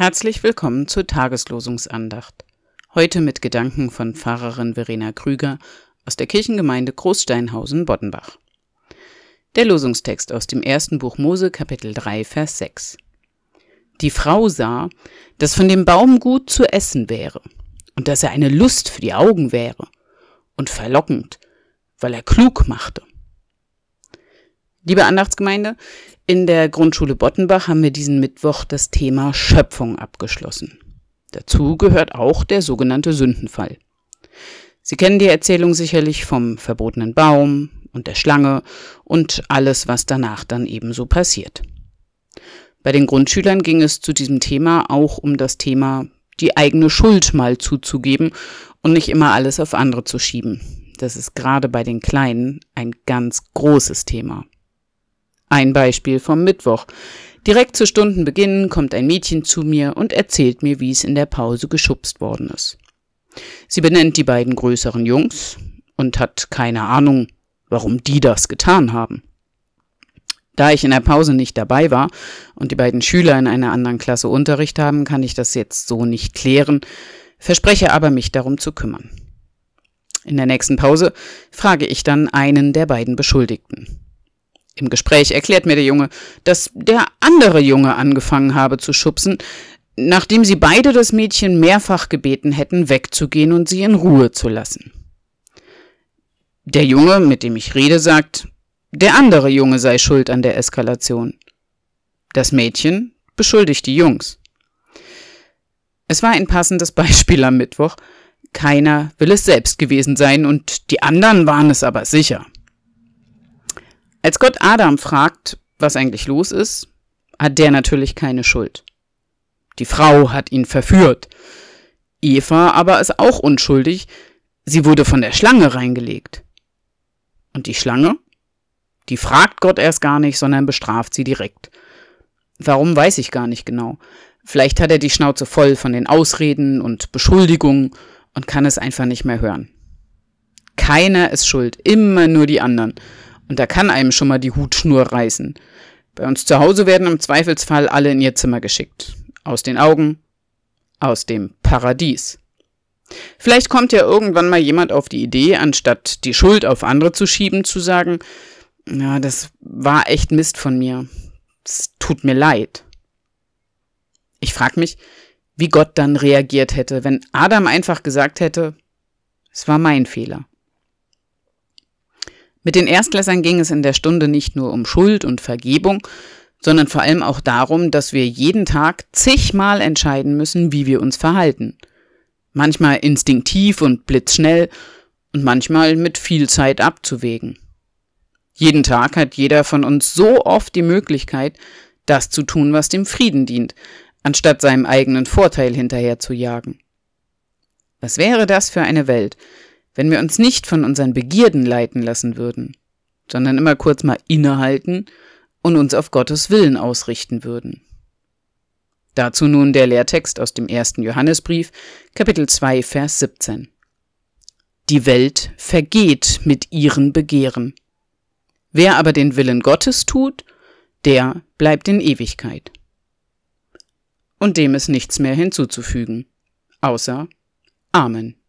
Herzlich willkommen zur Tageslosungsandacht. Heute mit Gedanken von Pfarrerin Verena Krüger aus der Kirchengemeinde Großsteinhausen-Boddenbach. Der Losungstext aus dem 1. Buch Mose, Kapitel 3, Vers 6. Die Frau sah, dass von dem Baum gut zu essen wäre und dass er eine Lust für die Augen wäre und verlockend, weil er klug machte. Liebe Andachtsgemeinde, in der Grundschule Boddenbach haben wir diesen Mittwoch das Thema Schöpfung abgeschlossen. Dazu gehört auch der sogenannte Sündenfall. Sie kennen die Erzählung sicherlich vom verbotenen Baum und der Schlange und alles, was danach dann ebenso passiert. Bei den Grundschülern ging es zu diesem Thema auch um das Thema, die eigene Schuld mal zuzugeben und nicht immer alles auf andere zu schieben. Das ist gerade bei den Kleinen ein ganz großes Thema. Ein Beispiel vom Mittwoch. Direkt zu Stundenbeginn kommt ein Mädchen zu mir und erzählt mir, wie es in der Pause geschubst worden ist. Sie benennt die beiden größeren Jungs und hat keine Ahnung, warum die das getan haben. Da ich in der Pause nicht dabei war und die beiden Schüler in einer anderen Klasse Unterricht haben, kann ich das jetzt so nicht klären, verspreche aber, mich darum zu kümmern. In der nächsten Pause frage ich dann einen der beiden Beschuldigten. Im Gespräch erklärt mir der Junge, dass der andere Junge angefangen habe zu schubsen, nachdem sie beide das Mädchen mehrfach gebeten hätten, wegzugehen und sie in Ruhe zu lassen. Der Junge, mit dem ich rede, sagt, der andere Junge sei schuld an der Eskalation. Das Mädchen beschuldigt die Jungs. Es war ein passendes Beispiel am Mittwoch. Keiner will es selbst gewesen sein und die anderen waren es aber sicher. Als Gott Adam fragt, was eigentlich los ist, hat der natürlich keine Schuld. Die Frau hat ihn verführt. Eva aber ist auch unschuldig, sie wurde von der Schlange reingelegt. Und die Schlange? Die fragt Gott erst gar nicht, sondern bestraft sie direkt. Warum, weiß ich gar nicht genau. Vielleicht hat er die Schnauze voll von den Ausreden und Beschuldigungen und kann es einfach nicht mehr hören. Keiner ist schuld, immer nur die anderen. Und da kann einem schon mal die Hutschnur reißen. Bei uns zu Hause werden im Zweifelsfall alle in ihr Zimmer geschickt. Aus den Augen, aus dem Paradies. Vielleicht kommt ja irgendwann mal jemand auf die Idee, anstatt die Schuld auf andere zu schieben, zu sagen, ja, das war echt Mist von mir. Es tut mir leid. Ich frage mich, wie Gott dann reagiert hätte, wenn Adam einfach gesagt hätte, es war mein Fehler. Mit den Erstklässlern ging es in der Stunde nicht nur um Schuld und Vergebung, sondern vor allem auch darum, dass wir jeden Tag zigmal entscheiden müssen, wie wir uns verhalten. Manchmal instinktiv und blitzschnell und manchmal mit viel Zeit abzuwägen. Jeden Tag hat jeder von uns so oft die Möglichkeit, das zu tun, was dem Frieden dient, anstatt seinem eigenen Vorteil hinterher zu jagen. Was wäre das für eine Welt, wenn wir uns nicht von unseren Begierden leiten lassen würden, sondern immer kurz mal innehalten und uns auf Gottes Willen ausrichten würden. Dazu nun der Lehrtext aus dem 1. Johannesbrief, Kapitel 2, Vers 17. Die Welt vergeht mit ihren Begehren. Wer aber den Willen Gottes tut, der bleibt in Ewigkeit. Und dem ist nichts mehr hinzuzufügen, außer Amen.